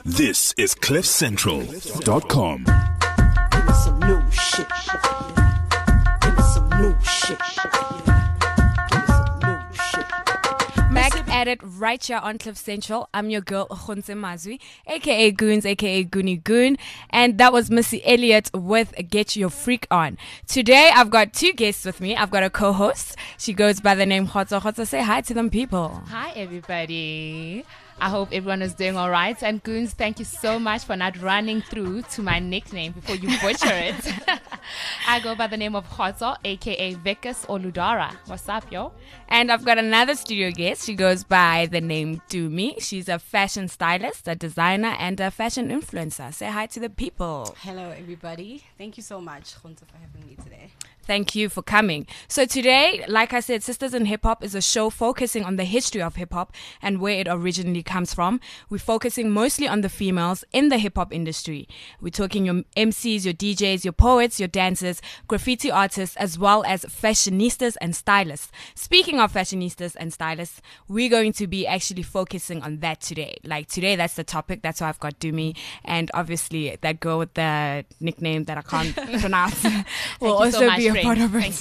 This is CliffCentral.com. Give me some new shit. Give me some new shit. Give me some new shit. Back at it right here on Cliff Central. I'm your girl, Khonse Mazwi, aka Goons, aka Goonie Goon. And that was Missy Elliott with Get Your Freak On. Today, I've got two guests with me. I've got a co-host. She goes by the name Khotso. Khotso, say hi to them people. Hi, everybody. I hope everyone is doing all right. And Goons, thank you so much for not running through to my nickname before you butcher it. I go by the name of Khotso, a.k.a. Vikas or Ludara. What's up, yo? And I've got another studio guest. She goes by the name Dumi. She's a fashion stylist, a designer, and a fashion influencer. Say hi to the people. Hello, everybody. Thank you so much, Khonse, for having me today. Thank you for coming. So today, like I said, Sisters in Hip Hop is a show focusing on the history of hip hop and where it originally comes from. We're focusing mostly on the females in the hip hop industry. We're talking your MCs, your DJs, your poets, your dancers, graffiti artists, as well as fashionistas and stylists. Speaking of fashionistas and stylists, we're going to be actually focusing on that today. Like today, that's the topic. That's why I've got Dumi. And obviously that girl with the nickname that I can't pronounce will also be a part of it.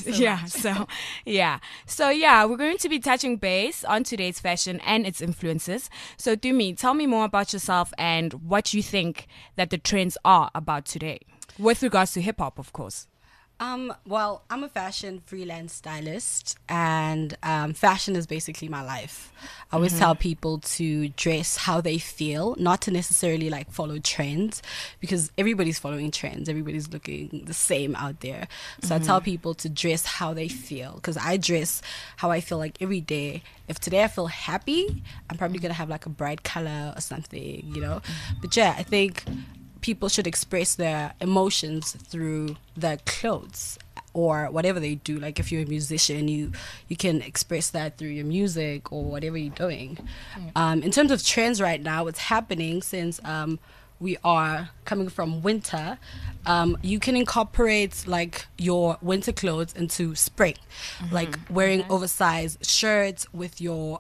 So we're going to be touching base on today's fashion and its influences. So Dumi, tell me more about yourself and what you think that the trends are about today with regards to hip hop, of course. Well, I'm a fashion freelance stylist, and fashion is basically my life. I always tell people to dress how they feel, not to necessarily like follow trends, because everybody's following trends. Everybody's looking the same out there. So I tell people to dress how they feel, because I dress how I feel like every day. If today I feel happy, I'm probably going to have like a bright color or something, you know. But yeah, I think people should express their emotions through their clothes or whatever they do. Like if you're a musician, you can express that through your music or whatever you're doing. In terms of trends right now, what's happening since we are coming from winter, you can incorporate like your winter clothes into spring, like wearing oversized shirts with your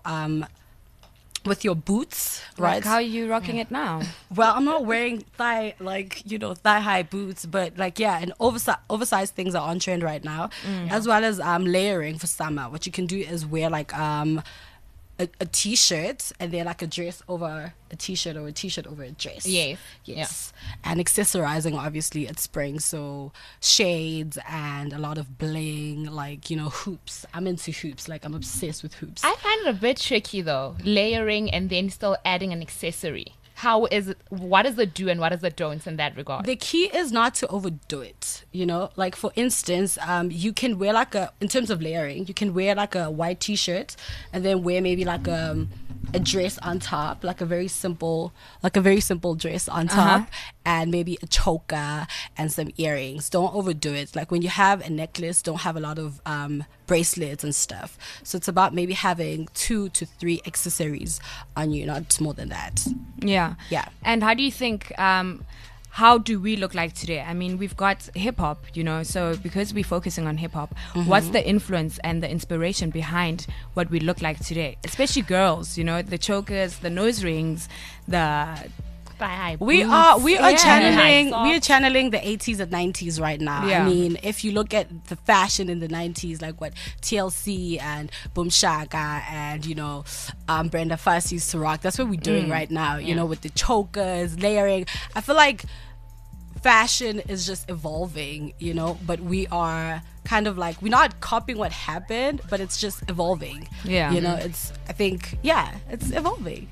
boots, right? Like how are you rocking it now? Well, I'm not wearing thigh high boots, but like and oversized things are on trend right now, as well as layering for summer. What you can do is wear like a t-shirt and then like a dress over a t-shirt or a t-shirt over a dress. Yes. Yeah. And accessorizing obviously at spring, so shades and a lot of bling, like, you know, hoops. I'm into hoops, like I'm obsessed with hoops. I find it a bit tricky though, layering and then still adding an accessory. How is it? What is the do and what is the don'ts in that regard? The key is not to overdo it, you know? Like, for instance, you can wear like in terms of layering, you can wear like a white t-shirt and then wear maybe like a dress on top, like a very simple dress on top, and maybe a choker and some earrings. Don't overdo it. Like when you have a necklace, don't have a lot of bracelets and stuff. So it's about maybe having 2 to 3 accessories on you, not more than that. Yeah. And how do you think how do we look like today? I mean, we've got hip hop, you know, so because we're focusing on hip hop, what's the influence and the inspiration behind what we look like today? Especially girls, you know, the chokers, the nose rings, the we are channeling the 80s and 90s right now. I mean, if you look at the fashion in the 90s, like what TLC and Boom Shaka and, you know, Brenda Fassie used to rock, that's what we're doing right now, you know, with the chokers, layering. I feel like fashion is just evolving, you know, but we are kind of like, we're not copying what happened, but it's just evolving. Yeah. You know, it's evolving.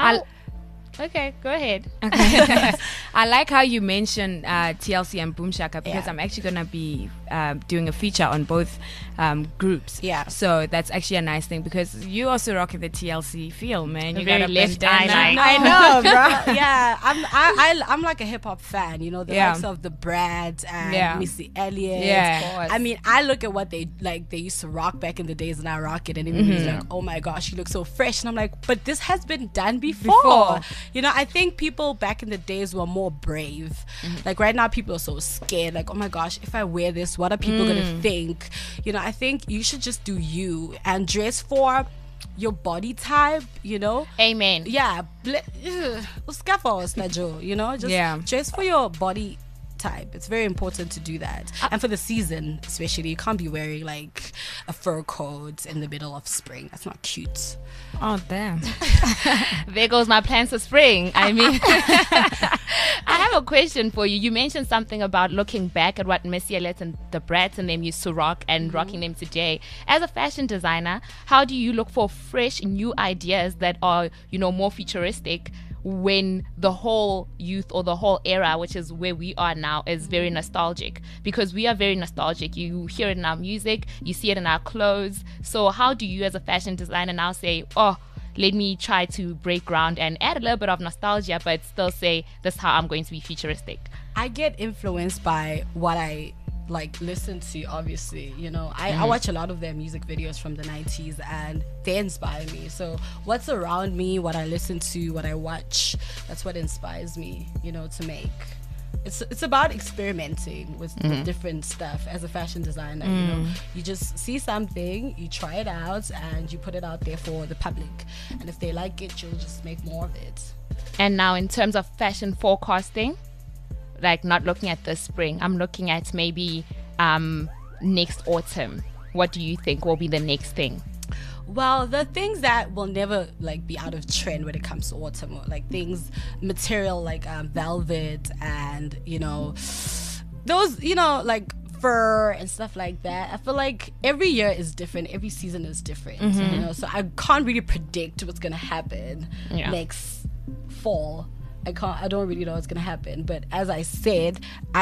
Okay, go ahead. Okay. I like how you mentioned TLC and Boom Shaka because I'm actually going to be doing a feature on both groups. Yeah. So that's actually a nice thing because you also rocking the TLC feel, man. You got a left eye. I know, bro. Yeah. I'm like a hip hop fan, you know, the likes of the Brads and Missy Elliott. Yeah. I mean, I look at what they used to rock back in the days and I rock it and everybody's like, oh my gosh, you look so fresh. And I'm like, but this has been done before. You know, I think people back in the days were more brave. Like right now, people are so scared. Like, oh my gosh, if I wear this, what are people going to think? You know, I think you should just do you and dress for your body type, you know. Amen. Yeah, just Yeah. dress for your body type. It's very important to do that. And for the season, especially, you can't be wearing like a fur coat in the middle of spring. That's not cute. Oh, damn. There goes my plans for spring. I mean, I have a question for you. You mentioned something about looking back at what Missy Elliott and the Bratz and them used to rock and rocking them today. As a fashion designer, how do you look for fresh, new ideas that are, you know, more futuristic when the whole youth or the whole era, which is where we are now, is very nostalgic? Because we are very nostalgic. You hear it in our music, you see it in our clothes. So how do you as a fashion designer now say, oh, let me try to break ground and add a little bit of nostalgia, but still say, this is how I'm going to be futuristic? I get influenced by what I like listen to, obviously, you know. I watch a lot of their music videos from the 90s and they inspire me. So what's around me, what I listen to, what I watch, that's what inspires me, you know, to make. It's about experimenting with different stuff as a fashion designer. You know, you just see something, you try it out, and you put it out there for the public. And if they like it, you'll just make more of it. And now in terms of fashion forecasting, like not looking at this spring, I'm looking at maybe next autumn. What do you think will be the next thing? Well, the things that will never like be out of trend when it comes to autumn, like things, material like velvet and, you know, those, you know, like fur and stuff like that. I feel like every year is different, every season is different, you know, so I can't really predict what's gonna happen next fall. I don't really know what's gonna happen, but as I said,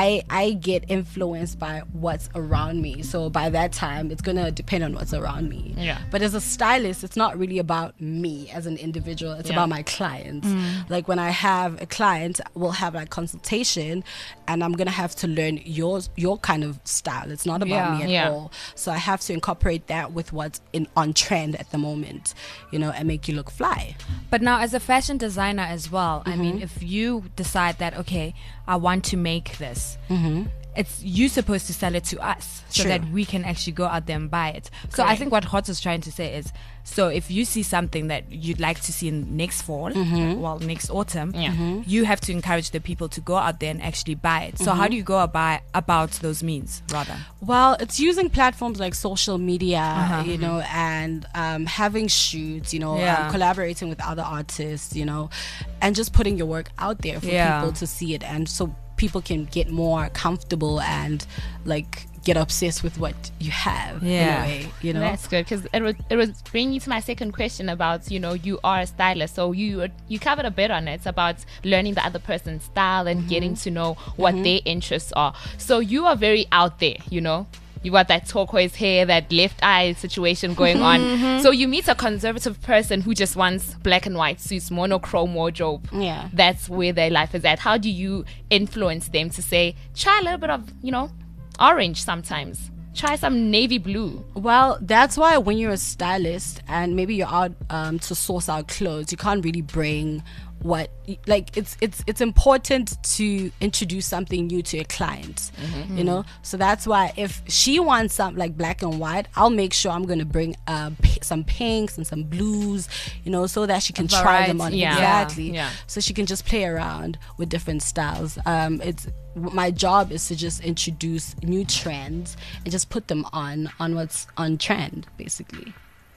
I get influenced by what's around me. So by that time, it's gonna depend on what's around me. Yeah. But as a stylist, it's not really about me as an individual. It's about my clients. Like when I have a client, we'll have like consultation, and I'm gonna have to learn your kind of style. It's not about me at all. So I have to incorporate that with what's on trend at the moment, you know, and make you look fly. But now, as a fashion designer as well, I mean, if you decide that, okay, I want to make this, it's you supposed to sell it to us so True. that we can actually go out there and buy it. So I think what Hot is trying to say is, so if you see something that you'd like to see in next fall, well, next autumn, you have to encourage the people to go out there and actually buy it. So how do you go about those means, rather? Well, it's using platforms like social media, you know, and having shoots, you know, collaborating with other artists, you know, and just putting your work out there for people to see it, and so people can get more comfortable and like get obsessed with what you have in a way, you know. That's good, because it was bringing me to my second question about, you know, you are a stylist, so you covered a bit on it. It's about learning the other person's style and getting to know what their interests are. So you are very out there, you know. You got that turquoise hair, that left eye situation going on. So you meet a conservative person who just wants black and white suits, monochrome wardrobe. Yeah. That's where their life is at. How do you influence them to say, try a little bit of, you know, orange sometimes? Try some navy blue. Well, that's why when you're a stylist and maybe you're out to source out clothes, you can't really bring what, like, it's important to introduce something new to a client, you know. So that's why if she wants something like black and white, I'll make sure I'm gonna bring some pinks and some blues, you know, so that she can try them on. Exactly. So she can just play around with different styles. It's my job is to just introduce new trends and just put them on what's on trend, basically.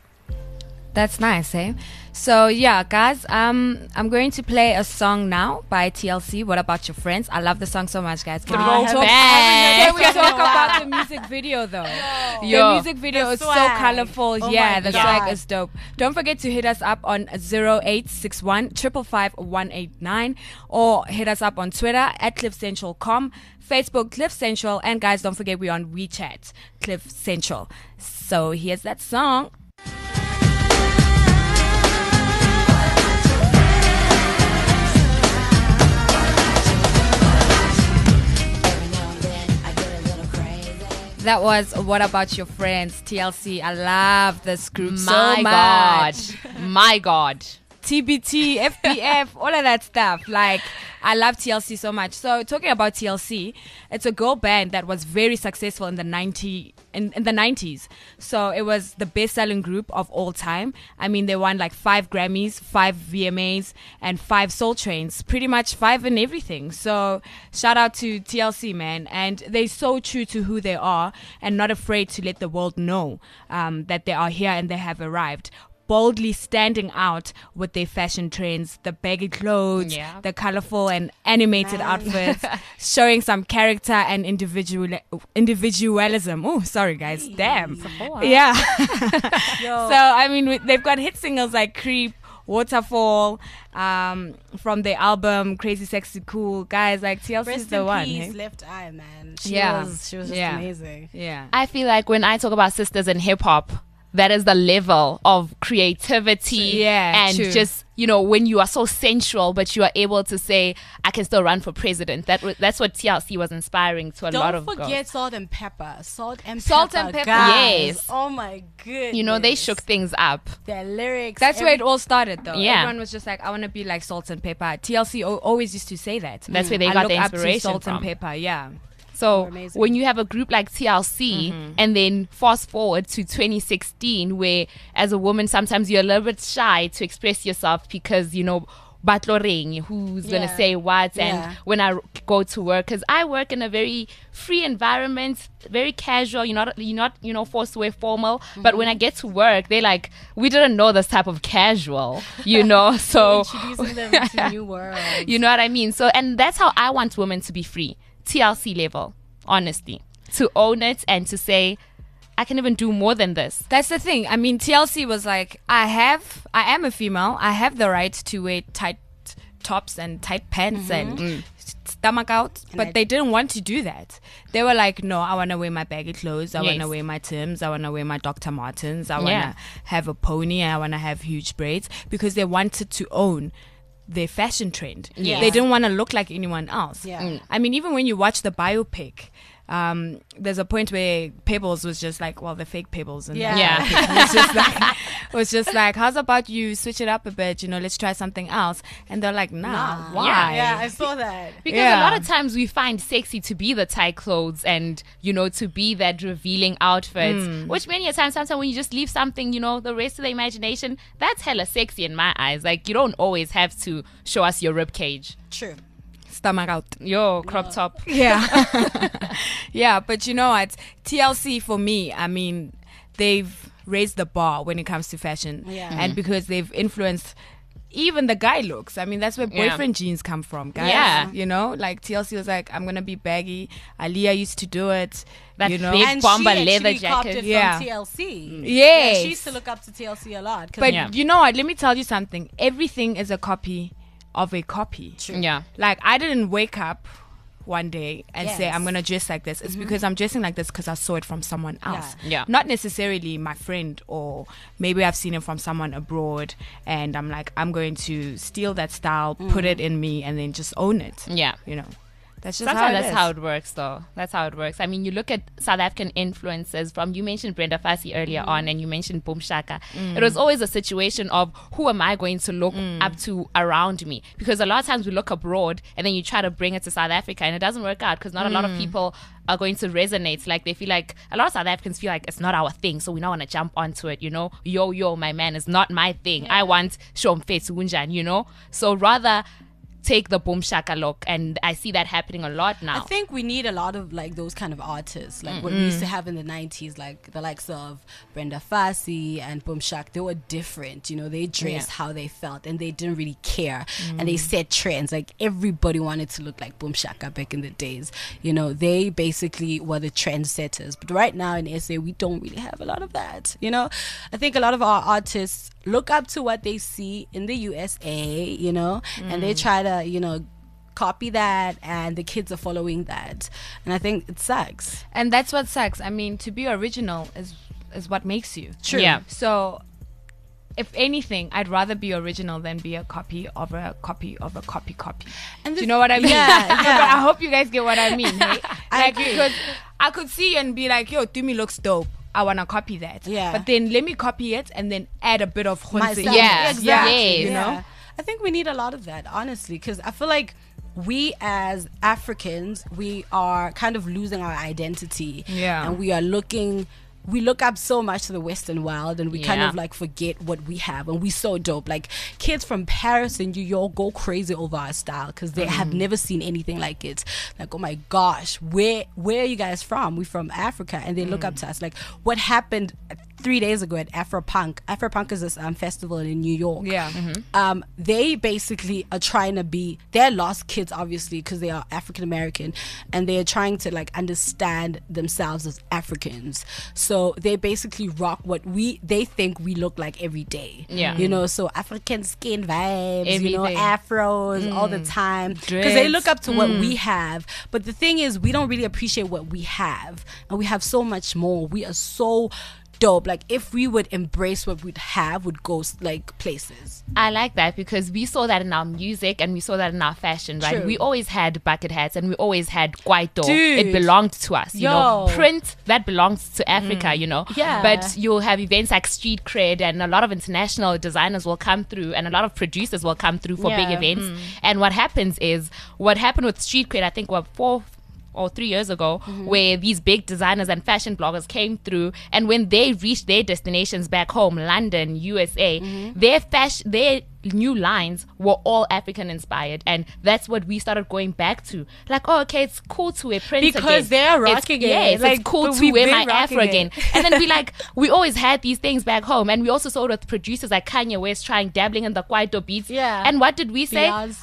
That's nice, eh? So yeah, guys, I'm going to play a song now by TLC. What About Your Friends? I love the song so much, guys. Can we talk about the music video though? The music video is so colorful. The swag is dope. Don't forget to hit us up on 0861 555 189 or hit us up on Twitter at CliffCentral.com, Facebook Cliff Central, and guys, don't forget we're on WeChat Cliff Central. So here's that song. That was What About Your Friends, TLC. I love this group so much. My God. TBT, FBF, all of that stuff. Like, I love TLC so much. So talking about TLC, it's a girl band that was very successful in the 90s. So it was the best-selling group of all time. I mean, they won like 5 Grammys, 5 VMAs, and 5 Soul Trains. Pretty much 5 in everything. So shout out to TLC, man. And they're so true to who they are and not afraid to let the world know that they are here and they have arrived. Boldly standing out with their fashion trends, the baggy clothes, the colorful and animated outfits, showing some character and individualism. Oh, sorry guys, damn. Yeah. So I mean, they've got hit singles like Creep, Waterfall, from their album Crazy Sexy Cool. Guys, like TLC is the one. Peace, Left Eye, man. She was just amazing. Yeah. I feel like when I talk about sisters in hip hop, that is the level of creativity and just, you know, when you are so sensual, but you are able to say, I can still run for president. That's what TLC was inspiring to a lot of girls. Don't forget Salt and Pepper. Salt and Pepper. Guys. Yes. Oh my goodness. You know, they shook things up. Their lyrics. That's where it all started, though. Yeah. Everyone was just like, I want to be like Salt and Pepper. TLC always used to say that. That's where they I got look the up to inspiration Salt from. and Pepper, yeah. So when you have a group like TLC and then fast forward to 2016, where as a woman, sometimes you're a little bit shy to express yourself because, you know, batloreng, who's going to say what, and when I go to work, because I work in a very free environment, very casual, you're not, you know, forced to wear formal, but when I get to work, they're like, we didn't know this type of casual, you know, so introducing them into new worlds. You know what I mean? So, and that's how I want women to be free. TLC level, honestly, to own it and to say, I can even do more than this. That's the thing. I mean, TLC was like, I am a female. I have the right to wear tight tops and tight pants and stomach out. But they didn't want to do that. They were like, no, I want to wear my baggy clothes. I want to wear my Timbs. I want to wear my Dr. Martens. I want to have a pony. I want to have huge braids, because they wanted to own their fashion trend. They didn't want to look like anyone else. I mean, even when you watch the biopic, there's a point where Pebbles was just like, well, the fake Pebbles, and it was just like, how's about you switch it up a bit, you know, let's try something else. And they're like, nah. Why? Yeah, I saw that. Because a lot of times we find sexy to be the tight clothes and, you know, to be that revealing outfits, which many a times, sometimes when you just leave something, you know, the rest of the imagination, that's hella sexy in my eyes. Like, you don't always have to show us your rib cage. True. Stomach out. Your crop top. Yeah. Yeah, but you know what? TLC for me, I mean, they've raised the bar when it comes to fashion. And because they've influenced even the guy looks. I mean, that's where boyfriend jeans come from, guys. Yeah. You know, like TLC was like, I'm going to be baggy. Aaliyah used to do it. That you know? big And bomber she leather actually copped jacket. it from TLC. Yes. Yeah, she used to look up to TLC a lot. But you know what? Let me tell you something. Everything is a copy of a copy. True. Yeah. Like, I didn't wake up one day and say, I'm going to dress like this. It's because I'm dressing like this because I saw it from someone else. Yeah. Not necessarily my friend, or maybe I've seen it from someone abroad and I'm like, I'm going to steal that style, put it in me, and then just own it. Yeah. You know? That's just Sometimes how it that's is. how it works, though. That's how it works. I mean, you look at South African influences from, you mentioned Brenda Fassie earlier on, and you mentioned Boom Shaka. It was always a situation of, who am I going to look up to around me? Because a lot of times we look abroad and then you try to bring it to South Africa and it doesn't work out, because not a lot of people are going to resonate. Like, they feel like, a lot of South Africans feel like it's not our thing, so we don't want to jump onto it, you know? Yo, my man, is not my thing. I want Shomfetsu Unjan, you know? So rather take the Boom Shaka look, and I see that happening a lot now. I think we need a lot of like those kind of artists, like what we used to have in the 90s, like the likes of Brenda Fassie and Boom Shaka. They were different, you know, they dressed how they felt and they didn't really care, and they set trends. Like, everybody wanted to look like Boom Shaka back in the days, you know. They basically were the trendsetters. But right now in SA, we don't really have a lot of that, you know. I think a lot of our artists look up to what they see in the USA, you know, and they try to, you know, copy that, and the kids are following that, and I think it sucks. And that's what sucks. I mean, to be original is what makes you. True. Yeah. So, if anything, I'd rather be original than be a copy of a copy of a copy. And Do you know what I mean? Yeah, But yeah. I hope you guys get what I mean. Hey? I Like, agree. because I could see and be like, yo, Tumi looks dope. I want to copy that. Yeah. But then let me copy it and then add a bit of Khonse. Myself. Yeah. Exactly. Yes. You know? I think we need a lot of that, honestly, because I feel like we as Africans, we are kind of losing our identity. Yeah. And we look up so much to the Western world, and we kind Yeah. of like forget what we have, and we're so dope. Like kids from Paris and New York go crazy over our style because they have never seen anything like it. Like, oh my gosh, where are you guys from? We're from Africa, and they look up to us. Like, what happened 3 days ago at Afropunk? Afropunk is this festival in New York. Yeah. They basically are trying to be, they're lost kids obviously because they are African American, and they're trying to like understand themselves as Africans. So they basically rock what they think we look like every day. Yeah. You know, so African skin vibes, you know, Everything. afros all the time, because they look up to what we have. But the thing is, we don't really appreciate what we have, and we have so much more. We are so dope. Like, if we would embrace what we'd have, would go like places. I like that because we saw that in our music and we saw that in our fashion, right? True. We always had bucket hats and we always had kwaito. Dude. It belonged to us, you know. Yo. Print, that belongs to Africa, you know. Yeah. But you'll have events like Street Cred, and a lot of international designers will come through, and a lot of producers will come through for big Yeah. events. And what happens is, what happened with Street Cred, I think, 4 or 3 years ago, where these big designers and fashion bloggers came through, and when they reached their destinations back home, London, USA, their new lines were all African inspired, and that's what we started going back to. Like, oh, okay, it's cool to wear prints Because again. they're It's- rocking it. yes, Like, it's cool but to we've wear been my rocking afro it. again. And then we always had these things back home, and we also saw it with producers like Kanye West dabbling in the kwaito beats. Yeah. And what did we say? Beyonce.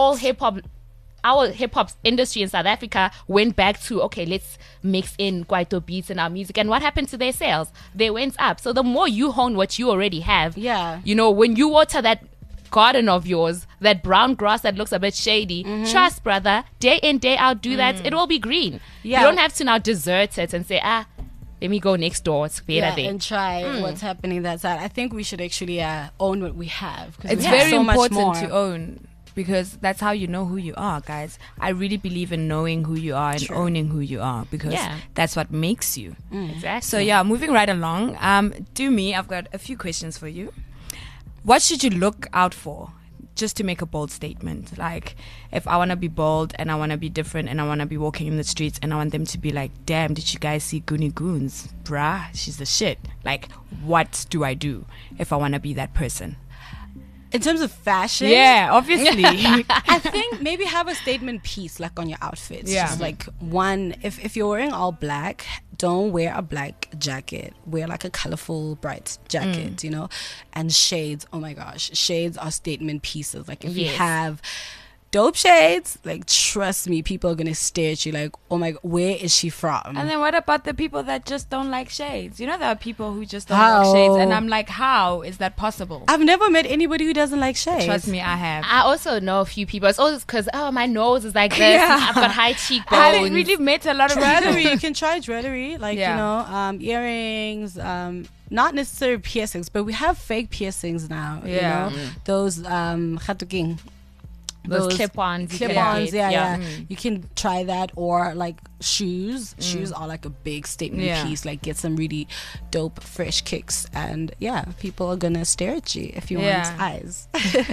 Our hip hop industry in South Africa went back to, okay, let's mix in kwaito beats in our music. And what happened to their sales? They went up. So the more you hone what you already have, Yeah. you know, when you water that garden of yours, that brown grass that looks a bit shady, trust, brother, day in, day out, do that. It will be green. Yeah. You don't have to now desert it and say, let me go next door. It's better there. And try what's happening that side. I think we should actually own what we have, because It's we have very so much important more. to own, because that's how you know who you are, guys. I really believe in knowing who you are and owning who you are, because Yeah. that's what makes you. Exactly. So yeah, moving right along. I've got a few questions for you. What should you look out for just to make a bold statement? Like, if I want to be bold and I want to be different and I want to be walking in the streets and I want them to be like, damn, did you guys see Goonie Goons? Bruh, she's the shit. Like, what do I do if I want to be that person? In terms of fashion, Yeah, obviously. I think maybe have a statement piece like on your outfits. Yeah. Just like one, if you're wearing all black, don't wear a black jacket. Wear like a colorful, bright jacket, you know? And shades, oh my gosh, shades are statement pieces. Like, if you Yes. have dope shades, like, trust me, people are gonna stare at you like, oh my god, where is she from? And then what about the people that just don't like shades? You know, there are people who just don't like shades, and I'm like, how is that possible? I've never met anybody who doesn't like shades. Trust me, I have. I also know a few people. It's always because, my nose is like this. Yeah. I've got high I cheekbones. really met a lot of Jewelry, you can try jewelry, like, Yeah. you know, earrings, not necessarily piercings, but we have fake piercings now. Yeah. You know, those khatuking. Those clip-ons. you can Clip-ons, get. yeah. You can try that, or like shoes. Shoes are like a big statement Yeah. piece. Like, get some really dope, fresh kicks, and yeah, people are gonna stare at you if you Yeah. want eyes.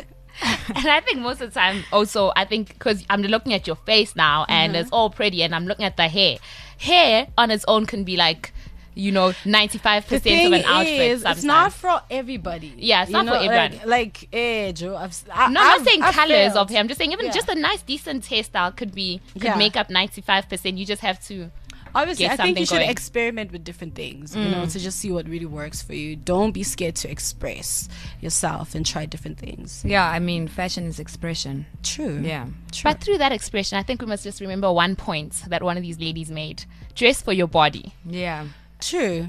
And I think most of the time, also, I think because I'm looking at your face now and it's all pretty, and I'm looking at the hair. Hair on its own can be like, 95% The thing of an outfit. is, Sometimes. it's not for everybody. Yeah, it's You not for know, everyone. Like, Joe, I'm I'm not saying I've colors failed. of hair. I'm just saying even Yeah. just a nice, decent hairstyle could Yeah. make up 95%. You just have to. Obviously, get I think you something should going. experiment with different things, you know, to just see what really works for you. Don't be scared to express yourself and try different things. Yeah, I mean, fashion is expression. True. Yeah. But through that expression, I think we must just remember one point that one of these ladies made: dress for your body. Yeah. True.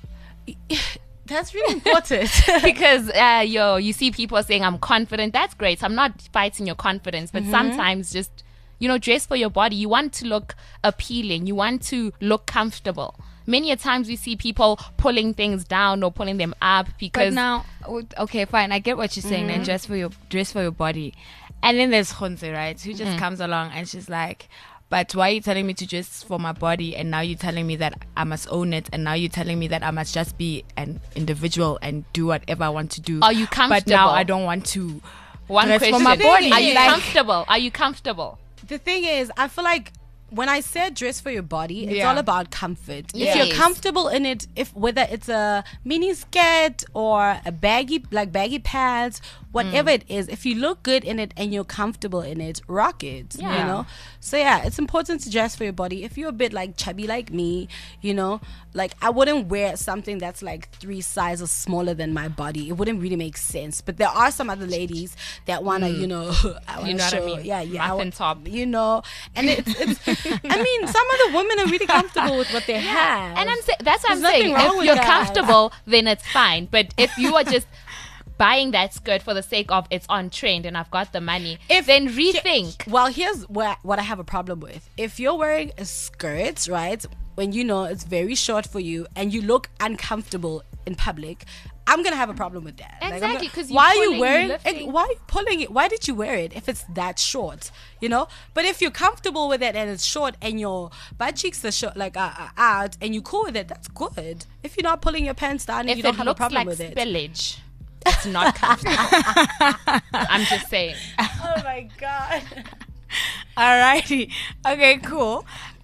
That's really important. Because you see people saying I'm confident. That's great. I'm not fighting your confidence, but sometimes just dress for your body. You want to look appealing. You want to look comfortable. Many a times we see people pulling things down or pulling them up because But now, okay, fine. I get what you're saying. Then dress for your body, and then there's Khonse, right? Who just comes along and she's like, But why are you telling me to dress for my body, and now you're telling me that I must own it, and now you're telling me that I must just be an individual and do whatever I want to do? Are you comfortable? But now I don't want to One dress question. for my body. Are you Like- comfortable? Are you comfortable? The thing is, I feel like when I said dress for your body, it's Yeah. all about comfort. If Yes. you're comfortable in it, if whether it's a mini skirt or a baggy pads, whatever it is, if you look good in it and you're comfortable in it, rock it. You Yeah. know. So yeah, it's important to dress for your body. If you're a bit like chubby like me, you know, like I wouldn't wear something that's like 3 sizes smaller than my body. It wouldn't really make sense. But there are some other ladies that wanna, you know, I wanna know what I show, mean? yeah, Muffin top. you know, and it's I mean, some of the women are really comfortable with what they have. And that's what I'm There's saying. nothing wrong If with you're that. comfortable, then it's fine. But if you are just buying that skirt for the sake of it's on trend and I've got the money, then rethink. Well, here's what I have a problem with. If you're wearing a skirt, right, when you know it's very short for you and you look uncomfortable in public, I'm gonna have a problem with that. Like, I'm Exactly, gonna- 'cause you're why are pulling, you you're wearing lifting. it? Why are you pulling it? Why did you wear it if it's that short? You know. But if you're comfortable with it and it's short and your butt cheeks are short, like are out, and you cool with it, that's good. If you're not pulling your pants down and If you don't it have a looks problem like with it. spillage, it's not comfortable. I'm just saying. Oh my god. Alrighty. Okay, cool.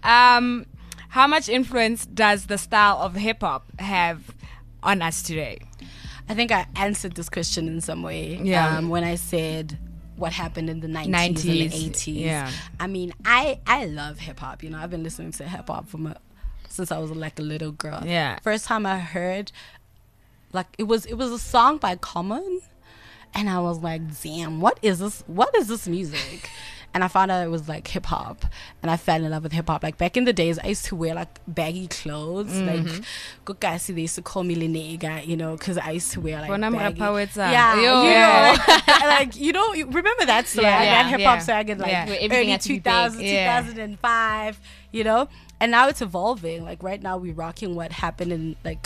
How much influence does the style of hip hop have on us today? I think I answered this question in some way. Yeah. When I said what happened in the 90s, 90s, and the 80s. yeah. I mean, I love hip hop. You know, I've been listening to hip hop since I was like a little girl. Yeah. First time I heard, like, it was a song by Common, and I was like, damn, what is this? What is this music? And I found out it was like hip hop, and I fell in love with hip hop. Like back in the days, I used to wear like baggy clothes. Like, good guys, they used to call me Lenega, you know, because I used to wear like Bona baggy. Mrapawetsa. Yeah, Yo. you Yeah. know, like you know, you remember that swag, Yeah, that hip hop yeah, swag in like yeah. Where everything early had to be big. 2000s, Yeah. 2005, you know. And now it's evolving. Like right now, we're rocking what happened in like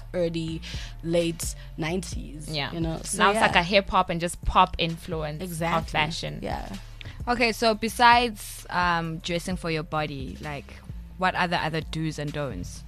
late 90s. Yeah. you know. So, Now it's yeah. like a hip hop and just pop influence exactly of fashion. Yeah. Okay, so besides dressing for your body, like what other do's and don'ts?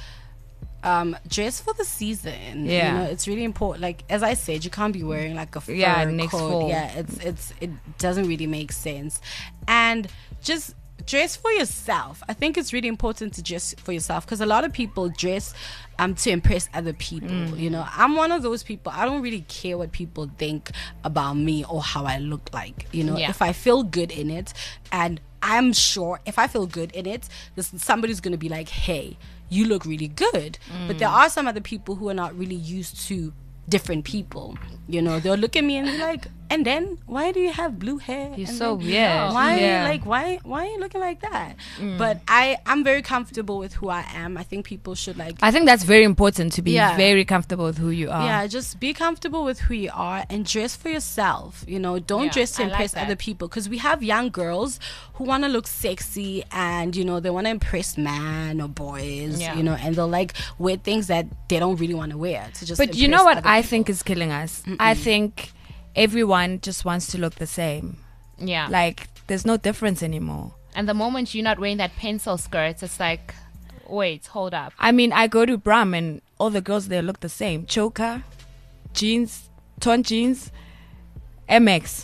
Dress for the season. Yeah. You know, it's really important. Like as I said, you can't be wearing like a fur next coat. fall. Yeah, it doesn't really make sense. And just dress for yourself. I think it's really important to dress for yourself because a lot of people dress to impress other people. You know, I'm one of those people. I don't really care what people think about me or how I look like. You know, Yeah. if I feel good in it, and I'm sure if I feel good in it, somebody's gonna be like, hey, you look really good. But there are some other people who are not really used to different people. You know, they'll look at me and be like, and then why do you have blue hair? You're And so then weird. Why Yeah. like why are you looking like that? But I'm very comfortable with who I am. I think people should like I think that's very important to be Yeah. very comfortable with who you are. yeah, just be comfortable with who you are and dress for yourself. You know, don't Yeah, dress to I like impress that. other people because we have young girls who want to look sexy and, you know, they want to impress man or boys, Yeah. you know, and they'll like wear things that they don't really want to wear to just But you impress know what other I people. think is killing us? I think everyone just wants to look the same. Yeah. Like there's no difference anymore. And the moment you're not wearing that pencil skirt, it's like, wait, hold up. I mean, I go to Bram and all the girls there look the same. Choker, jeans, torn jeans, MX.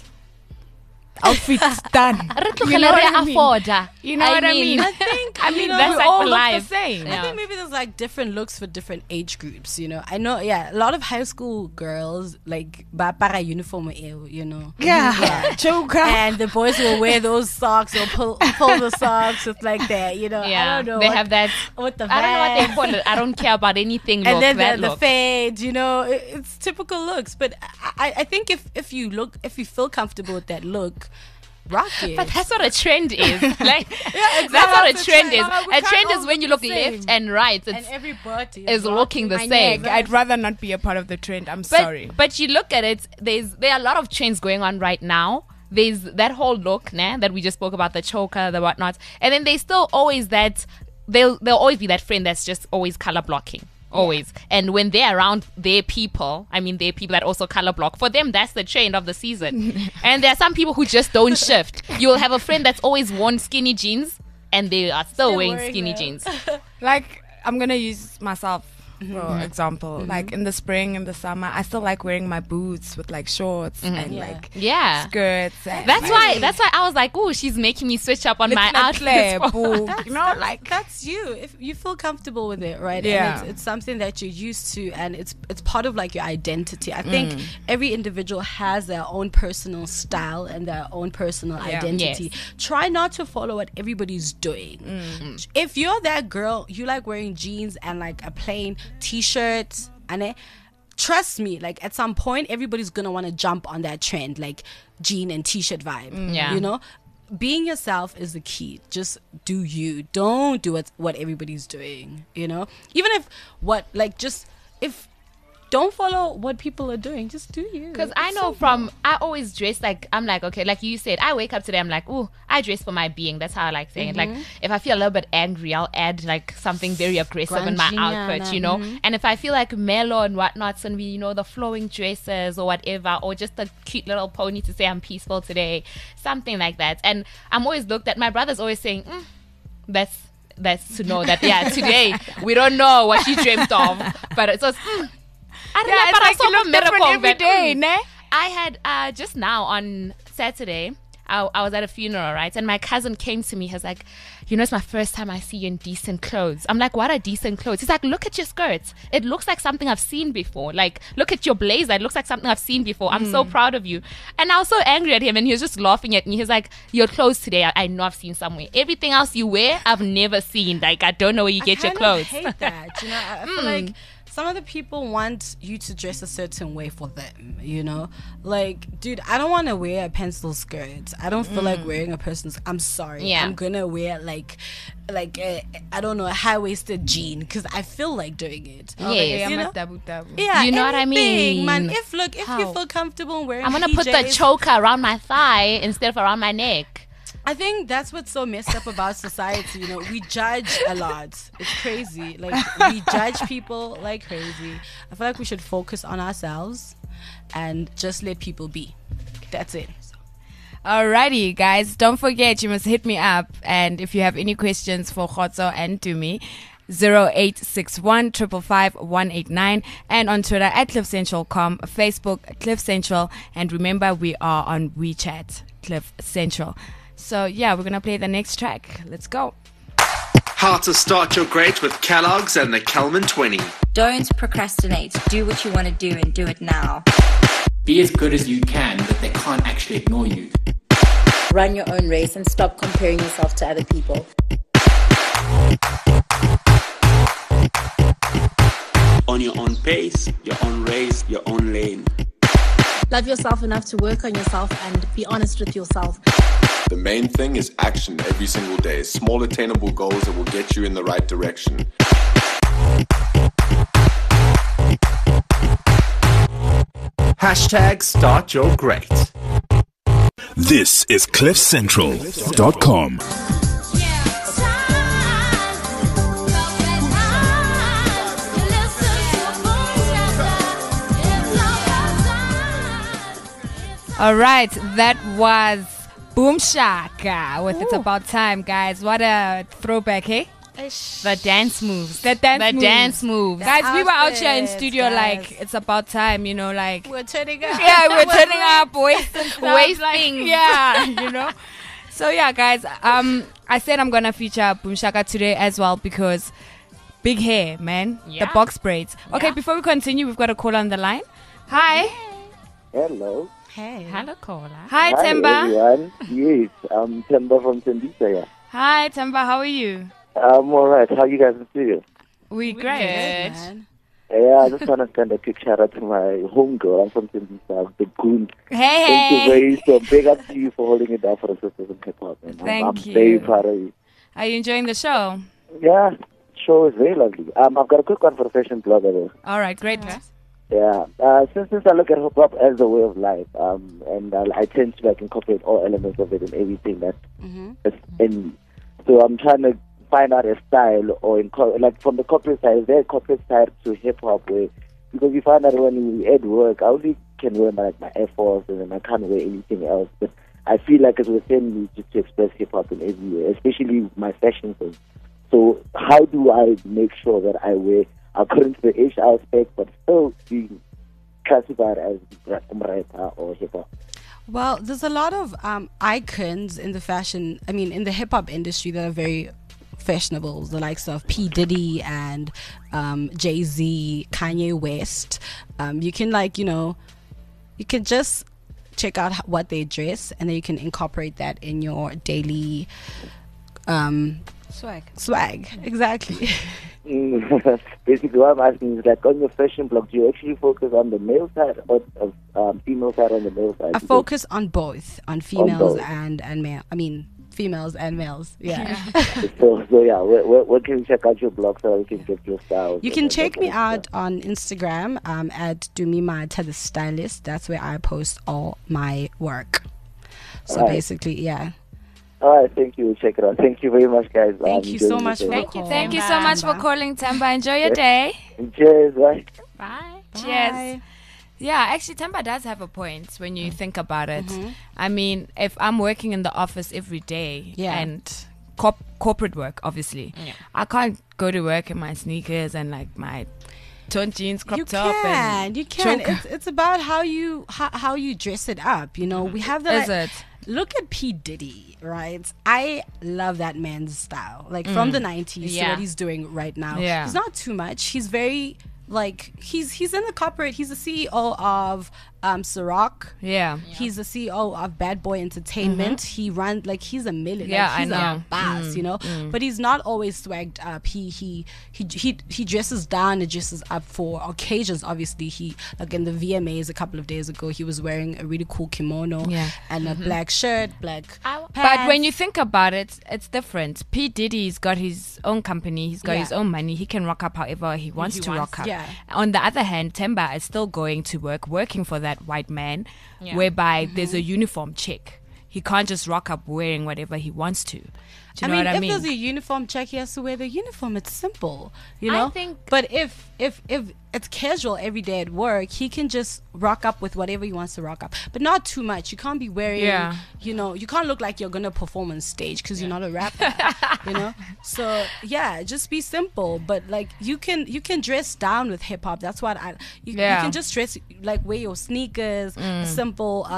Outfits done. You know what I mean? You know what I mean? I think I mean, that's we like all look life. the same. Yeah. I think maybe there's like different looks for different age groups, you know. I know, yeah, a lot of high school girls like para uniform, you know. Yeah, choker. And the boys will wear those socks or pull the socks with like that, you know. Yeah. I don't know. They what- have that. what the I don't know what they vans. call it. I don't care about anything look. And then that the look. fade, you know, it's typical looks. But I think if you feel comfortable with that look, rock it. But that's what a trend is. Like, exactly. that's what a That's a trend trend. is. Mama, we A can't trend all is when you look look the same. left and right. and It's everybody is looking the My same. neck. I'd rather not be a part of the trend. I'm But, sorry. but you look at it, there are a lot of trends going on right now. There's that whole look, nah, that we just spoke about, the choker, the whatnot. And then there's still always that, there'll always be that friend that's just always color blocking. Always. And when they're around their people, I mean, they're people that also color block. For them, that's the trend of the season. And there are some people who just don't shift. You'll have a friend that's always worn skinny jeans, and they are still wearing wearing skinny them. jeans. Like, I'm gonna use myself for example. Like in the spring, in the summer, I still like wearing my boots with like shorts and Yeah. like Yeah. skirts. And That's like, why I was like, oh, she's making me switch up on my little clay, outfits. boo. You know, like That's you. If you feel comfortable with it, right? Yeah. And it's something that you're used to, and it's part of like your identity. I think every individual has their own personal style and their own personal Yeah. identity. Try not to follow what everybody's doing. If you're that girl, you like wearing jeans and like a plain t-shirt, and trust me, like at some point everybody's gonna want to jump on that trend, like jean and t-shirt vibe. Yeah. You know, being yourself is the key. Just do you. Don't do what everybody's doing. You know, even if if don't follow what people are doing. Just do you. Because I It's know so I always dress like, I'm like, okay, like you said, I wake up today, I'm like, oh, I dress for my being. That's how I like saying it. Like, if I feel a little bit angry, I'll add like something very aggressive in my outfit, you know? And if I feel like mellow and whatnot, it's going to be, you know, the flowing dresses or whatever, or just a cute little pony to say I'm peaceful today, something like that. And I'm always looked at, my brother's always saying, that's to know that, yeah, today we don't know what she dreamt of. But it's just, I don't know, it's but like I you saw look a miracle different every that, day, ne? I had just now on Saturday, I was at a funeral, right? And my cousin came to me. He was like, you know, it's my first time I see you in decent clothes. I'm like, what are decent clothes? He's like, look at your skirts. It looks like something I've seen before. Like, look at your blazer. It looks like something I've seen before. I'm so proud of you. And I was so angry at him, and he was just laughing at me. He's like, your clothes today, I know I've seen somewhere. Everything else you wear, I've never seen. Like, I don't know where you get your clothes. I hate that. You know, I feel like some of the people want you to dress a certain way for them, you know? Like, dude, I don't want to wear a pencil skirt. I don't feel like wearing a person's... I'm sorry. Yeah. I'm going to wear, like I don't know, a high-waisted jean because I feel like doing it. Yes. You know? Tabu. Yeah, You know what I anything, mean? man. If you How? feel comfortable wearing I'm going to put the PJs, choker around my thigh instead of around my neck. I think that's what's so messed up about society. You know, we judge a lot. It's crazy. Like, we judge people like crazy. I feel like we should focus on ourselves and just let people be. That's it. Alrighty, guys. Don't forget, you must hit me up. And if you have any questions for Khotso and Tumi, 0861 555 189, and on Twitter at CliffCentral.com, Facebook Cliff Central, and remember we are on WeChat Cliff Central. So yeah, we're gonna play the next track. Let's go. How to start your great with Kellogg's and the Kelman 20. Don't procrastinate. Do what you want to do and do it now. Be as good as you can, but they can't actually ignore you. Run your own race and stop comparing yourself to other people. On your own pace, your own race, your own lane. Love yourself enough to work on yourself and be honest with yourself. The main thing is action every single day. Small attainable goals that will get you in the right direction. Hashtag start your great. This is CliffCentral.com. All right, that was Boom Shaka with It's About Time, guys. What a throwback, hey? The dance moves. The dance moves. Guys, we were out here in outfits, studio guys. like, it's about time, you know, like... We're turning up. Yeah, we're turning up, waist and stuff. Waist like, things. yeah, you know. So yeah, guys, I said I'm gonna feature Boom Shaka today as well because big hair, man. Yeah. The box braids. Okay, Yeah. before we continue, we've got a call on the line. Hi. Hello. Hey. Hello, Kola. Hi, Temba. everyone. Yes, I'm Temba from Tembisa. Hi, Temba. How are you? I'm alright. How you guys doing? We We're great. good. Man. Yeah, I just want to send a quick shout out to my homegirl. I'm from Tembisa, the Goon. Hey, Thank you hey. very so big up to you for holding it down for the sisters in hip hop. I'm Thank very you. proud of you. Are you enjoying the show? Yeah, show is very lovely. I've got a quick one for the fashion blogger though. All right, great. Yeah, since I look at hip hop as a way of life, and I tend to like incorporate all elements of it in everything that is in me. So I'm trying to find out a style, or like from the corporate side, is there a corporate side to hip hop where, because you find that when we at work, I only can wear my Air Force and then I can't wear anything else. But I feel like it's within me just to express hip hop in every way, especially my fashion thing. So how do I make sure that I wear according to the age aspect, but still being classified as rapper or hip hop? Well, there's a lot of icons in the fashion, in the hip hop industry that are very fashionable, the likes of P. Diddy and Jay-Z, Kanye West. You can you can just check out what they dress, and then you can incorporate that in your daily swag. Exactly. Basically, what I'm asking is, like, on your fashion blog, do you actually focus on the male side or female side on the male side? I focus on both, on females and male. Females and males. Yeah. so yeah, where can we check out your blog so we can get your style? You can check me out on Instagram at Dumimata the Stylist. That's where I post all my work. So basically, yeah. All right, thank you. Check it out. Thank you very much, guys. Thank you so much for calling. Thank you so much for calling, Tamba. Enjoy your day. Cheers. Bye. Bye. Cheers. Yeah, actually, Tamba does have a point when you think about it. If I'm working in the office every day and corporate work, obviously, I can't go to work in my sneakers and like my toned jeans, crop top. You can. It's about how you dress it up. We have the. Look at P. Diddy, right? I love that man's style. Like from the 90s to what he's doing right now. Yeah. He's not too much. He's very he's in the corporate. He's the CEO of Ciroc. Yeah. He's the CEO of Bad Boy Entertainment. He runs he's a millionaire. Yeah, he's I know. a boss, But he's not always swagged up. He dresses down and dresses up for occasions. Obviously, he in the VMAs a couple of days ago, he was wearing a really cool kimono and a black shirt, black pants. But when you think about it, it's different. P. Diddy's got his own company. He's got his own money. He can rock up however he wants to rock up. Yeah. On the other hand, Temba is still going to work, working for that white man, whereby there's a uniform check. He can't just rock up wearing whatever he wants to. Do you know what I mean? If there's a uniform check, he has to wear the uniform. It's simple, I think. But if it's casual every day at work, he can just rock up with whatever he wants to rock up, but not too much. You can't be wearing, you can't look like you're gonna perform on stage because you're not a rapper, So just be simple. But like you can dress down with hip hop. That's what you can just dress wear your sneakers, simple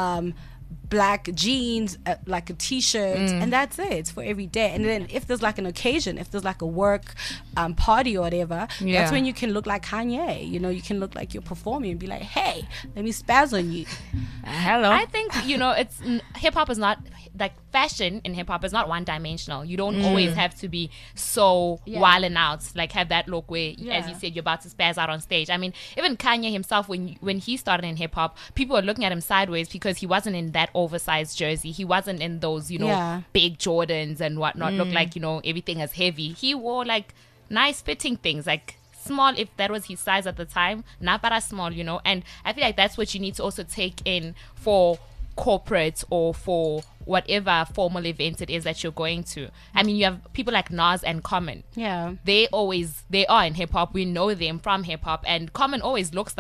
black jeans, like a t-shirt, and that's it. It's for every day. And then if there's an occasion, if there's a work party or whatever, that's when you can look like Kanye. You can look like you're performing and be like, hey, let me spaz on you. Hello. I think it's hip-hop is not fashion in hip-hop is not one-dimensional. You don't always have to be so wild and out, have that look where, as you said, you're about to spaz out on stage. Even Kanye himself, when he started in hip-hop, people were looking at him sideways because he wasn't in that oversized jersey. He wasn't in those, big Jordans and whatnot. Look like, everything is heavy. He wore nice fitting things, small, if that was his size at the time, not para small, and I feel like that's what you need to also take in for corporate or for whatever formal event it is that you're going to. You have people like Nas and Common. Yeah. They are in hip hop. We know them from hip hop, and Common always looks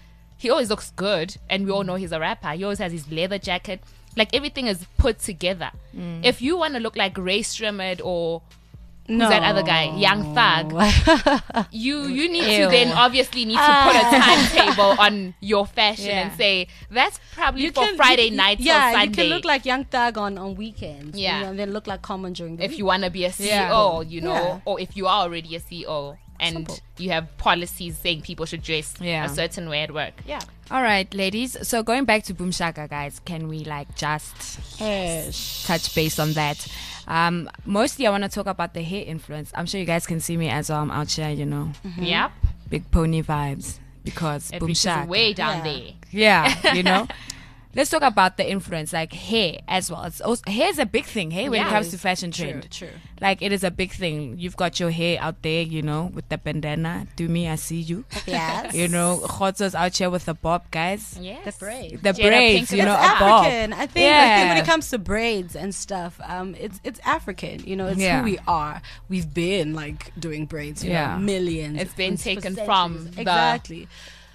good, and we all know he's a rapper. He always has his leather jacket. Everything is put together. If you want to look like Ray Strimmed or who's that other guy, Young Thug, you need to then obviously need to put a timetable on your fashion and say that's probably for Friday night till Sunday. You can look like Young Thug on weekends. And then look like Common during the week. If you want to be a CEO, or if you are already a CEO and you have policies saying people should dress a certain way at work. Yeah. All right, ladies. So going back to Boom Shaka, guys, can we just touch base on that? Mostly I want to talk about the hair influence. I'm sure you guys can see me as I'm out here, Yep. Big pony vibes because it Boom Shaka way down there. Yeah, Let's talk about the influence, hair as well. Hair is a big thing, when it comes to fashion trend. True. It is a big thing. You've got your hair out there, with the bandana. Do me, I see you. Yes. Khotso's out here with the bob, guys. Yes. The braids. The braids, it's a African. bob. I think when it comes to braids and stuff, it's African. It's who we are. We've been doing braids for millions. It's been taken from exactly.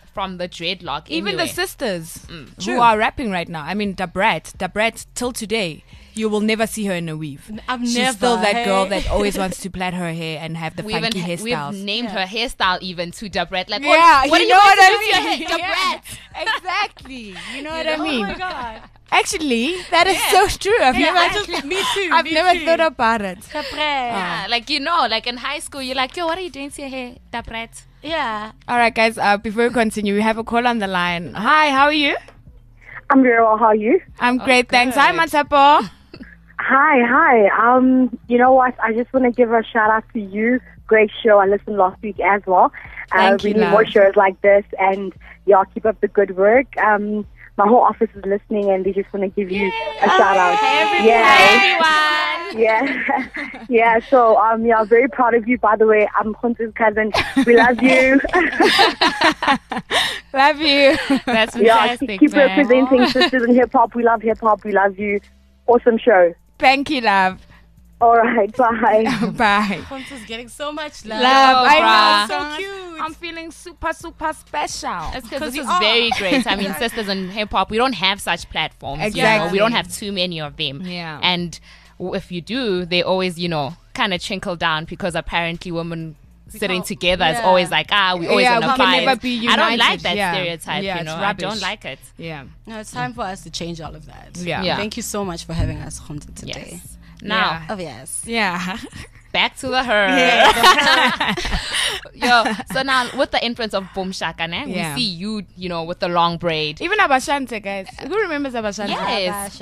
from the dreadlock. Even anyway. the sisters True. who are rapping right now. I mean, Dabrat, till today, you will never see her in a weave. She's never, still that hey? girl that always wants to plait her hair and have the funky hairstyles. We've named her hairstyle even to Dabrat. Like, Yeah, what you are know you what going I to do to your mean? hair? Yeah. Dabrat. Exactly. You know what I mean? Oh my god. Actually, that is so true. I've Me too. I've never thought about it. Yeah, like, you know, like in high school, you're like, yo, what are you doing to your hair? Dabrat. Yeah. All right, guys. Before we continue, we have a call on the line. Hi, how are you? I'm very well. How are you? I'm great, thanks. Hi, Matsapo. Hi. You know what? I just want to give a shout out to you. Great show. I listened last week as well. Thank you, we need love. more shows like this, and y'all keep up the good work. My whole office is listening, and they just want to give you a shout out. Everyone. Yeah. So yeah, very proud of you. By the way, I'm Khontu's cousin. We love you. Love you. That's Yeah, fantastic, keep man. representing sisters in hip hop. We love hip hop. We love you. Awesome show. Thank you, love. All right, bye. Bye. Khontu's getting so much love. Love, I bruh. know. So cute. I'm feeling super, super special. That's because this you is are. very great. I mean, sisters in hip hop, we don't have such platforms. You know? Exactly. We don't have too many of them. Yeah. And if you do, they always, you know, kind of trickle down because apparently women sitting together is yeah. always like, we always Yeah, want to we can fight. never be I don't united. like that Yeah. stereotype, Yeah, you it's know. I rubbish. don't like it. Yeah. No, it's time for us to change all of that. Yeah. Yeah. Thank you so much for having us, Khontu, today. Yes. Now, Oh, yes. Yeah. back to the her. Yo, so now with the influence of Boom Shaka, Yeah. we see you, you know, with the long braid. Even Abashante, guys. Who remembers Abashante? Yes.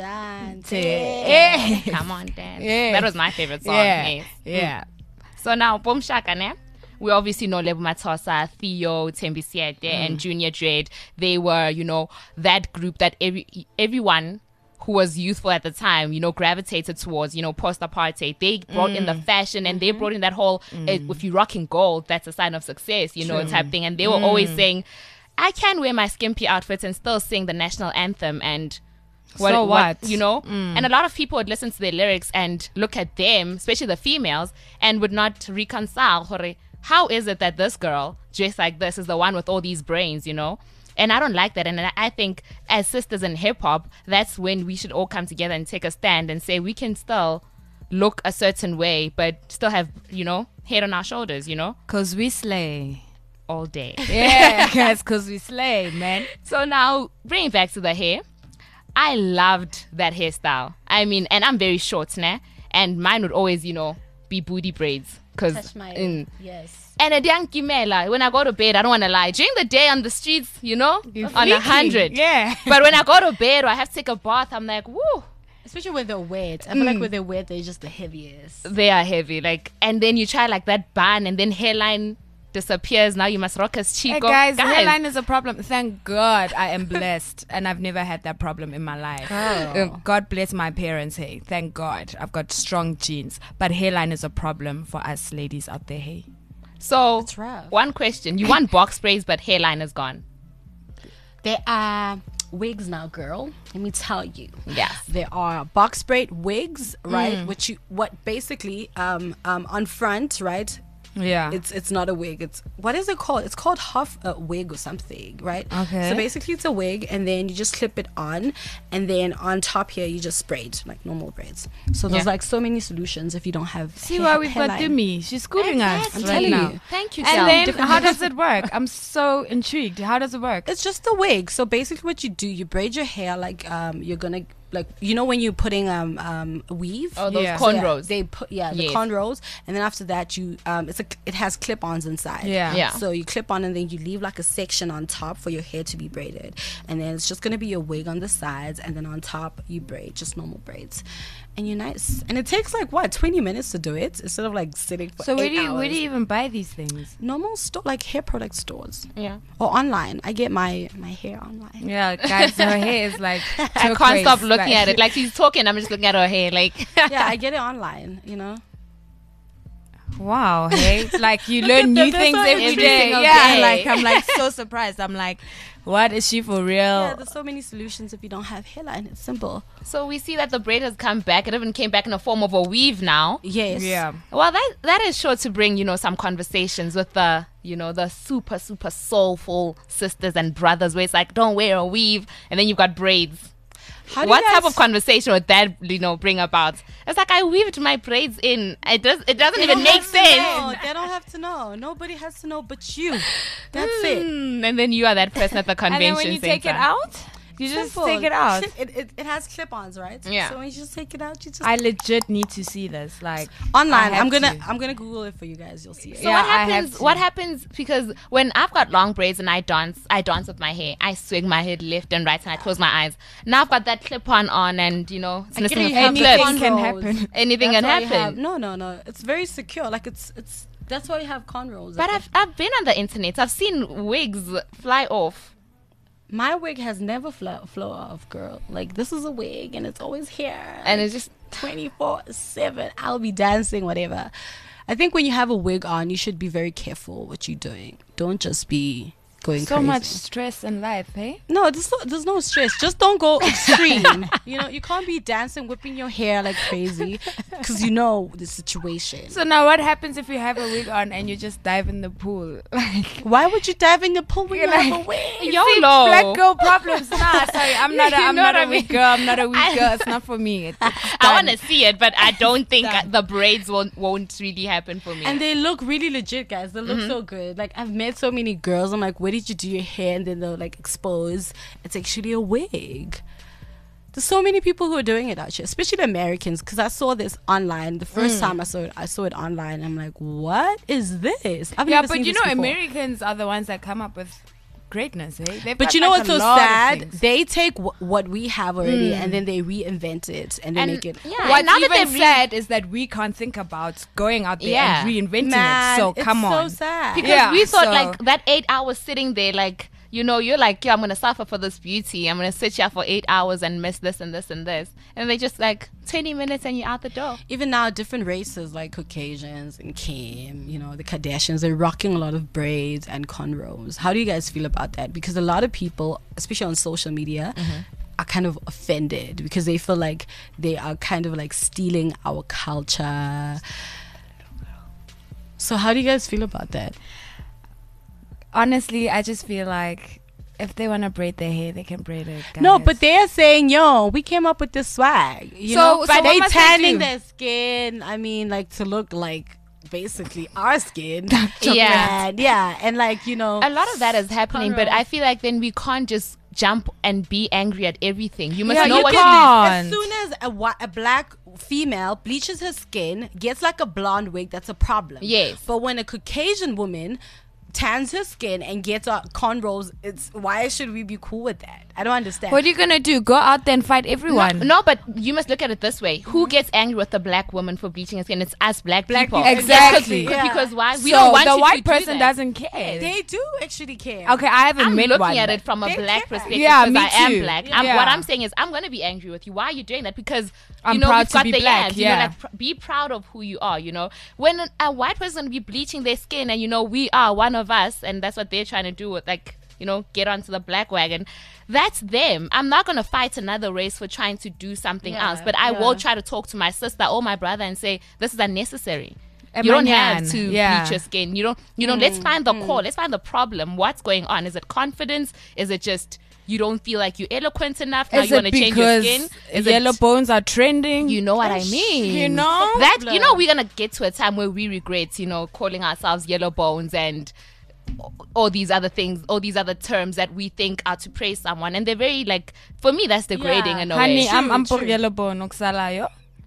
Hey. Come on, dance. Yeah. That was my favorite song. Yeah. Yes. Yeah. So now, Boom Shaka, we obviously know Lebo Matosa, Theo, Tembi Siete, and Junior Dread. They were, you know, that group that everyone who was youthful at the time, you know, gravitated towards, you know, post-apartheid. They brought in the fashion and they brought in that whole, if you're rocking gold, that's a sign of success, you know, type thing. And they were always saying, I can wear my skimpy outfits and still sing the national anthem and what? You know? And a lot of people would listen to their lyrics and look at them, especially the females, and would not reconcile. How is it that this girl dressed like this is the one with all these brains, you know? And I don't like that. And I think as sisters in hip hop, that's when we should all come together and take a stand and say we can still look a certain way, but still have, you know, head on our shoulders, you know? Because we slay. All day. Yeah, guys, because we slay, man. So now, bringing back to the hair, I loved that hairstyle. I mean, and I'm very short, nah? And mine would always, you know, be booty braids. Touch my yes. And a young Kimela, when I go to bed, I don't want to lie. During the day on the streets, you know, You're on freaky. 100. Yeah. But when I go to bed or I have to take a bath, I'm like, woo. Especially when they're wet. I feel like when they're wet, they're just the heaviest. They are heavy. Like, and then you try like that bun and then hairline disappears. Now you must rock as Hey Chico. guys, hairline is a problem. Thank God I am blessed and I've never had that problem in my life. God bless my parents, hey. Thank God. I've got strong genes. But hairline is a problem for us ladies out there, hey. So, It's rough. one question. You want box braids, but hairline is gone. There are wigs now, girl. Let me tell you. Yes. There are box braid wigs, right? What basically on front, right? Yeah. It's not a wig. It's what is it called? It's called half a wig or something, right? Okay. So basically, it's a wig, and then you just clip it on, and then on top here you just braid like normal braids. So there's like so many solutions if you don't have. See why we've got Dumi. She's schooling us I'm right telling now. you. Thank you, And Cal. then how does it work? I'm so intrigued. How does it work? It's just a wig. So basically, what you do, you braid your hair like you're gonna. Like, you know, when you're putting weave, Oh, those Yeah. cornrows. they put the Yes. cornrows, and then after that you it has clip-ons inside. Yeah. Yeah. So you clip on and then you leave like a section on top for your hair to be braided, and then it's just gonna be a wig on the sides, and then on top you braid just normal braids, and you're nice. And it takes like 20 minutes to do it instead of like sitting for So 8 where hours. do you even buy these things? Normal store, like hair product stores, Yeah. or online. I get my hair online. Yeah, guys, her hair is like I can't stop looking at it. Like, she's talking, I'm just looking at her hair. Like, Yeah, I get it online. You know. Wow, hey, like you learn new things every day. Yeah, like I'm like so surprised. I'm like, what is she for real? Yeah, there's so many solutions if you don't have hairline. It's simple. So we see that the braid has come back. It even came back in the form of a weave now. Yes. Yeah. Well, that is sure to bring, some conversations with the super, super soulful sisters and brothers where it's like, don't wear a weave. And then you've got braids. What type of conversation would that, bring about? It's like, I weaved my braids in. It doesn't even make sense. They don't have to know. Nobody has to know but you. That's it. And then you are that person at the convention And then when you center. take it out, you just take it out. It has clip-ons, right? Yeah. So when you just take it out, you just. I legit need to see this. Like online. I'm gonna Google it for you guys. You'll see it. So what happens? Because when I've got long braids and I dance with my hair. I swing my head left and right and I close my eyes. Now I've got that clip-on and it's missing a few clips. Anything can happen. Anything can happen. No. It's very secure. Like it's. That's why you have cornrows. But I've been on the internet. I've seen wigs fly off. My wig has never flown off, girl. Like, this is a wig, and it's always here. And it's just 24/7. I'll be dancing, whatever. I think when you have a wig on, you should be very careful what you're doing. Don't just be going so crazy. much stress in life, hey? No, there's no stress. Just don't go extreme. You can't be dancing, whipping your hair like crazy because you know the situation. So now what happens if you have a wig on and you just dive in the pool? Like, why would you dive in the pool when you have a wig? YOLO. Black girl problems. Nah, sorry, I'm not a wig girl. I'm not a wig girl. It's not for me. I want to see it, but I don't think the braids won't really happen for me. And they look really legit, guys. They look so good. Like, I've met so many girls. I'm like, where did you do your hair? And then they'll like expose it's actually a wig. There's so many people who are doing it actually, especially the Americans, because I saw this online the first time I saw it online. I'm like, what is this? I've never seen this before. Americans are the ones that come up with greatness, eh? But you know what's so sad? They take what we have already and then they reinvent it and they make it. Yeah, what's even sad is that we can't think about going out there and reinventing it. So come on. It's so sad. Because we thought like that 8 hours sitting there, like, you're like, I'm going to suffer for this beauty. I'm going to sit here for 8 hours and miss this and this and this. And they just like 20 minutes and you're out the door. Even now, different races like Caucasians and Kim, the Kardashians, they're rocking a lot of braids and cornrows. How do you guys feel about that? Because a lot of people, especially on social media, are kind of offended because they feel like they are kind of like stealing our culture. So how do you guys feel about that? Honestly, I just feel like if they want to braid their hair, they can braid it. Guys. No, but they're saying, we came up with this swag. But they tanning their skin. I mean, like to look like basically our skin. Yeah. And like, a lot of that is happening, but I feel like then we can't just jump and be angry at everything. You must know what you As soon as a black female bleaches her skin, gets like a blonde wig, that's a problem. Yes. But when a Caucasian woman tans her skin and gets cornrows, why should we be cool with that? I don't understand. What are you gonna do? Go out there and fight everyone? No, but you must look at it this way: who gets angry with the black woman for bleaching her skin? It's us black people. Exactly. Because why? We don't want the you white to person do that. doesn't care. They do actually care. Okay, I haven't met one. I'm looking at it from a black perspective. Yeah, because me I am too. black. Yeah. What I'm saying is, I'm gonna be angry with you. Why are you doing that? Because I'm proud we've to got be the black. yams, be proud of who you are. When a white person is gonna be bleaching their skin, and we are one of us, and that's what they're trying to do with get onto the black wagon. That's them. I'm not going to fight another race for trying to do something else, but I will try to talk to my sister or my brother and say, this is unnecessary. You don't have to bleach your skin. Let's find the core. Let's find the problem. What's going on? Is it confidence? Is it just you don't feel like you're eloquent enough? Now you want to change your skin? Yellow bones are trending? You know what I mean? That we're going to get to a time where we regret, calling ourselves yellow bones and all these other things, all these other terms that we think are to praise someone, and they're very for me that's degrading in a way. Honey, I'm for yellow bone okusalayo.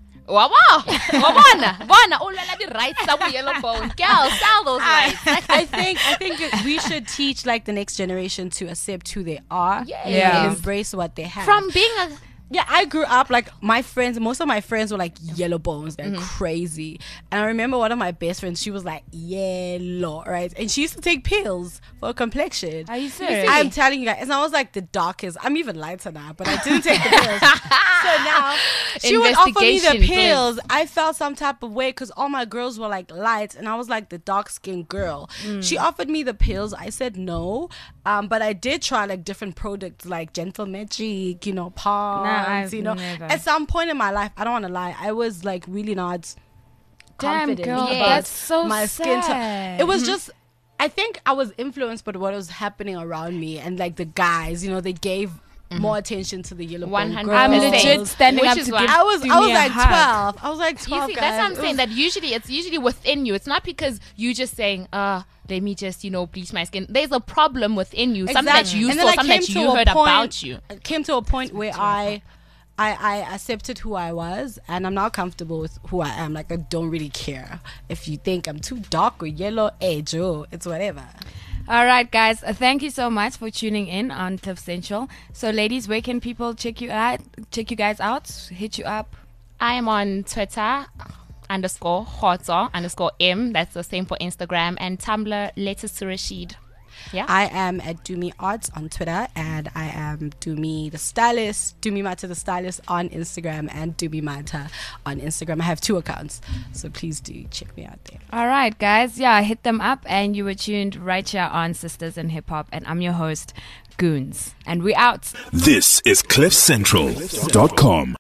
Wabona ulala the rights of yellow bone. Girl, sell those rights. I think we should teach like the next generation to accept who they are and embrace what they have. From being Yeah, I grew up like most of my friends were like yellow bones, they're crazy. And I remember one of my best friends, she was like yellow, right? And she used to take pills for complexion. Are you serious? I'm telling you guys. And I was like the darkest. I'm even lighter now, but I didn't take the pills. So now she would offer me the pills. I felt some type of way because all my girls were like light and I was like the dark skinned girl. She offered me the pills. I said no. But I did try like different products like Gentle Magic, you know, Palms, never. At some point in my life, I don't want to lie, I was like really not confident girl, about that's so my skin sad. It was just, I think I was influenced by what was happening around me and like the guys, you know, they gave more attention to the yellow bone 100%. girls. I'm legit standing up to give I was me like a hug. 12. I was like 12. You see, that's what I'm saying. That it's usually within you. It's not because you just saying, let me just, bleach my skin. There's a problem within you. Something that you saw, something that you heard about you. It came to a point where I accepted who I was and I'm now comfortable with who I am. Like I don't really care if you think I'm too dark or yellow. Hey Joe, it's whatever. All right, guys. Thank you so much for tuning in on Cliff Central. So, ladies, where can people check you guys out? Hit you up. I am on Twitter _Hotzo_M. That's the same for Instagram and Tumblr. Letters to Rashid. Yeah. I am at Dumi Arts on Twitter and I am Dumi the Stylist, Dumi Mata the Stylist on Instagram and Dumi Mata on Instagram. I have 2 accounts, so please do check me out there. All right, guys. Yeah, hit them up. And you were tuned right here on Sisters in Hip Hop. And I'm your host, Goons. And we out. This is CliffCentral.com.